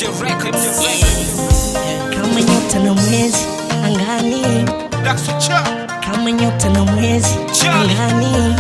Kama nyota na mwezi angani, kama nyota na mwezi angani.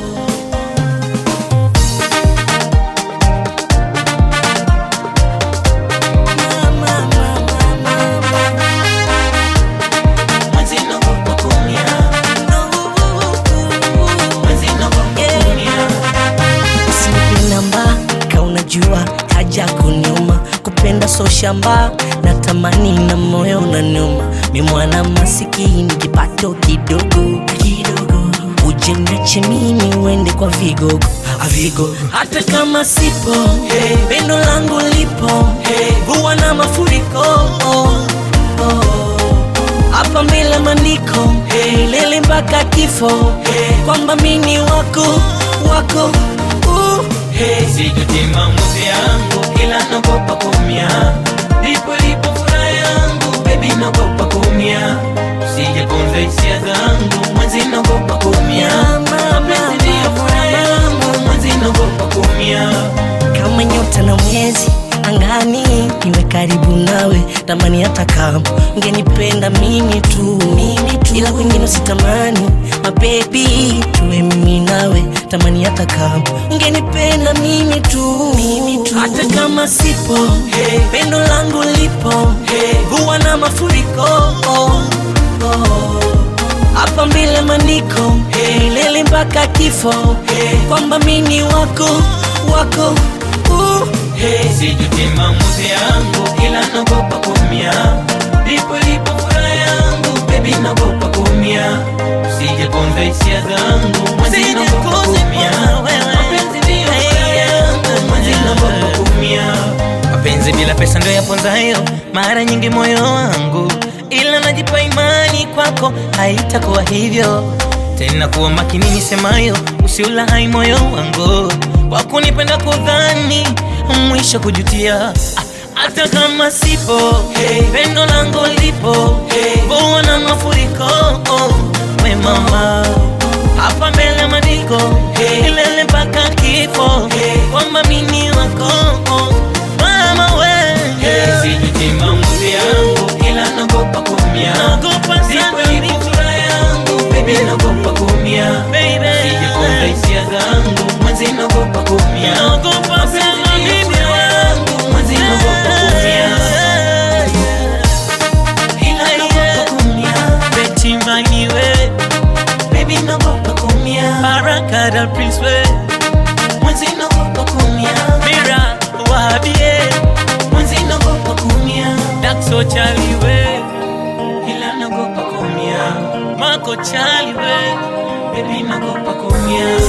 Jua haja kunyuma, kupenda so shamba, natamani na moyo unaniuma. Mi mwana masikini, kipato kidogo kidogo, uje niache mimi uende kwa vigogo avigo. Hata kama sipo, pendo langu lipo, mvua na mafuriko, hapa mbele maandiko, lele mpaka kifo, kwamba mimi wako wako. Sijuti maamuzi yangu, ila naogopa kuumia. Lipo furaha yangu, baby naogopa kuumia. Sijaponza hisia zangu, mwenzi naogopa kuumia. Mapenzi ndiyo furaha yangu, mwenzi naogopa kuumia. Kama nyota na mwezi angani, niwe karibu nawe, tamani hata kama ungenipenda mimi tu, ila kwingine sitamani. My baby, tuwe mimi nawe, tamani hata kama ungenipenda mimi tu, hata kama sipo, pendo langu lipo, mvua na mafuriko, hapa mbele maandiko, lele mpaka kifo, kwamba mimi wako wako. Sijuti maamuzi yangu, ila naogopa kuumia. Lipo furaha yangu, baby naogopa kuumia. Sijaponza hisia zangu, mwenzi naogopa kuumia. Mapenzi ndiyo furaha yangu, mwenzi naogopa kuumia. Mapenzi bila pesa ndio yaponzayo mara nyingi moyo wangu, ila najipa imani kwako haitakuwa hivyo tena. Kuwa makini nisemayo, usiulaghai moyo wangu kwa kunipenda kudhani mwisho kujutia. Hata kama sipo, pendo langu lipo, mvua na mafuriko, we mama, hapa mbele maandiko, lele mpaka kifo, kwamba mimi wako mama we. Sijuti maamuzi yangu, ila naogopa kuumia. Lipo furaha yangu, baby naogopa kuumia. Sijaponza hisia zangu, mwenzi naogopa kuumia. Parakada Prince we, mwenzi naogopa kuumia. Mira wahabie, mwenzi naogopa kuumia. Daxo Charlie we, ila naogopa kuumia. Marco Charlie we, baby naogopa kuumia.